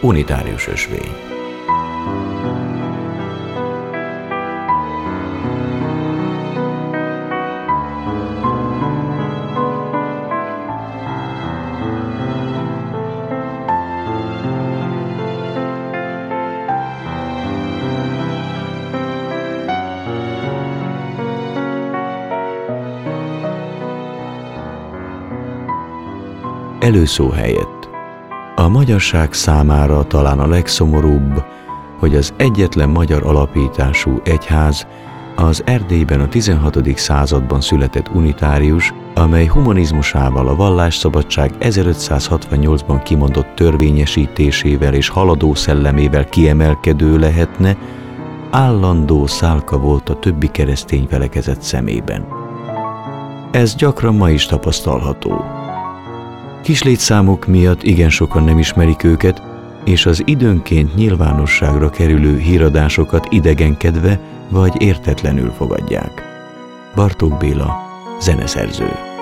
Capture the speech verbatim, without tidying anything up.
Unitárius ösvény. Előszó helyett. A magyarság számára talán a legszomorúbb, hogy az egyetlen magyar alapítású egyház az Erdélyben a tizenhatodik században született unitárius, amely humanizmusával, a vallásszabadság ezerötszázhatvannyolcban kimondott törvényesítésével és haladó szellemével kiemelkedő lehetne, állandó szálka volt a többi keresztény felekezet szemében. Ez gyakran ma is tapasztalható. Kis létszámuk miatt igen sokan nem ismerik őket, és az időnként nyilvánosságra kerülő híradásokat idegenkedve vagy értetlenül fogadják. Bartók Béla, zeneszerző.